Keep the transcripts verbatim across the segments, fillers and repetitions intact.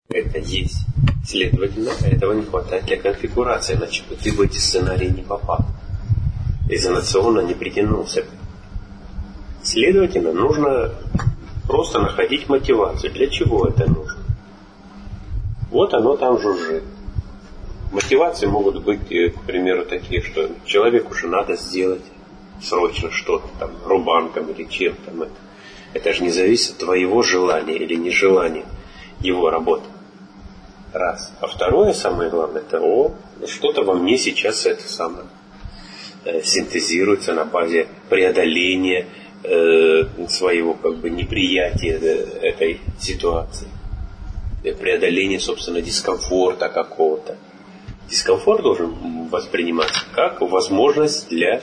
Это есть. Следовательно, этого не хватает для конфигурации, иначе бы ты в эти сценарии не попал. Изоляционно не притянулся. Следовательно, нужно просто находить мотивацию. Для чего это нужно? Вот оно там жужжит. Мотивации могут быть, к примеру, такие, что человеку уже надо сделать срочно что-то, там, рубанком или чем-то. Это, это же не зависит от твоего желания или нежелания его работы. Раз. А второе, самое главное, это о, что-то во мне сейчас это самое э, синтезируется на базе преодоления э, своего как бы неприятия э, этой ситуации. Преодоления, собственно, дискомфорта какого-то. Дискомфорт должен восприниматься как возможность для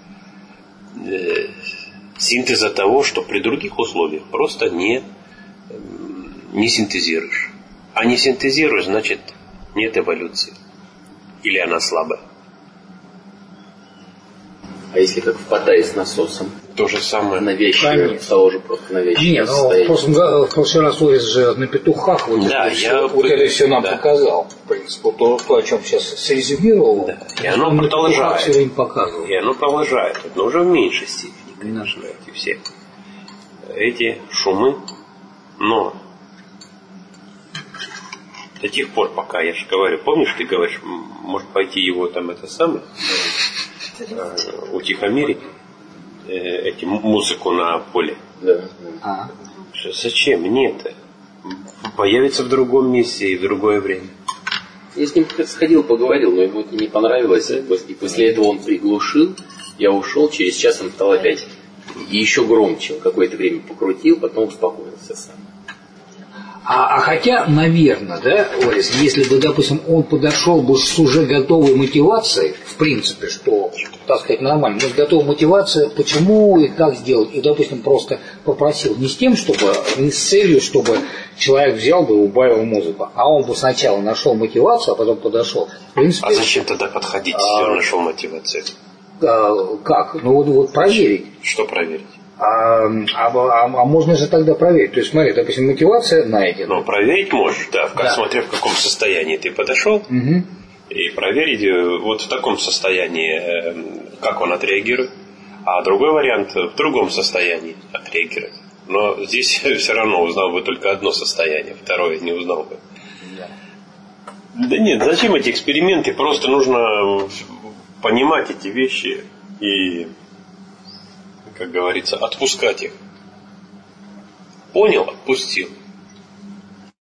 э, синтеза того, что при других условиях просто не, э, не синтезируешь. А не синтезируешь, значит, нет эволюции. Или она слабая. А если как в Паттайе с насосом? То же самое. Навязчивое, того же просто навязчивое. Нет, ну, просто в прошлый раз Орис же на петухах вот, да, это, я все, вот это все нам да. показал. В принципе, то, то, о чем сейчас срезюмировал, да. И оно продолжает. Все время показывал. И оно продолжает, но уже в меньшей степени, конечно, эти все эти шумы, но до тех пор, пока я же говорю, помнишь, ты говоришь, может пойти его там это самое э, утихомирить э, эти музыку на поле. Да. А. Зачем? Нет. Появится в другом месте и в другое время. Я с ним сходил, поговорил, но ему это не понравилось. И после этого он приглушил, я ушел, через час он стал опять и еще громче. Он какое-то время покрутил, потом успокоился сам. А, а хотя, наверное, да, Орис, если бы, допустим, он подошел бы с уже готовой мотивацией, в принципе, что, так сказать, нормально, но с готовой мотивацией, почему и как сделать, и, допустим, просто попросил не с тем, чтобы, не с целью, чтобы человек взял бы и убавил музыку, а он бы сначала нашел мотивацию, а потом подошел. В принципе, а зачем тогда подходить, если он нашел мотивацию? А, как? Ну вот, вот проверить. Что проверить? А, а, а, а можно же тогда проверить. То есть, смотри, допустим, мотивация найдена. Ну, проверить можешь, да, да. Смотря в каком состоянии ты подошел, угу. И проверить вот в таком состоянии, как он отреагирует, а другой вариант в другом состоянии отреагировать. Но здесь все равно узнал бы только одно состояние, второе не узнал бы. Да, да нет, зачем эти эксперименты? Просто нужно понимать эти вещи и, как говорится, отпускать их. Понял, отпустил.